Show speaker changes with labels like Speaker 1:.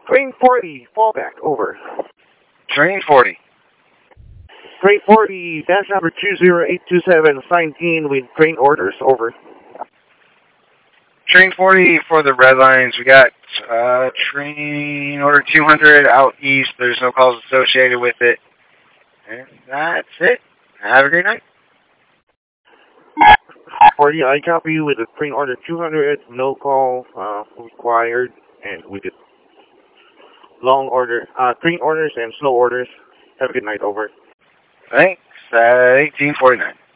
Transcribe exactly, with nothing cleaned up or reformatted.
Speaker 1: Train forty, fallback, over.
Speaker 2: Train forty.
Speaker 1: Train forty, dash number two zero eight two seven, signed in with train orders, over.
Speaker 2: Train forty for the red lines. We got uh, train order two hundred out east. There's no calls associated with it. And that's it. Have a great night.
Speaker 1: forty, I copy you with the train order two hundred, no call uh, required, and with the long order, uh, train orders and slow orders. Have a good night, over.
Speaker 2: Thanks. Uh, eighteen forty-nine.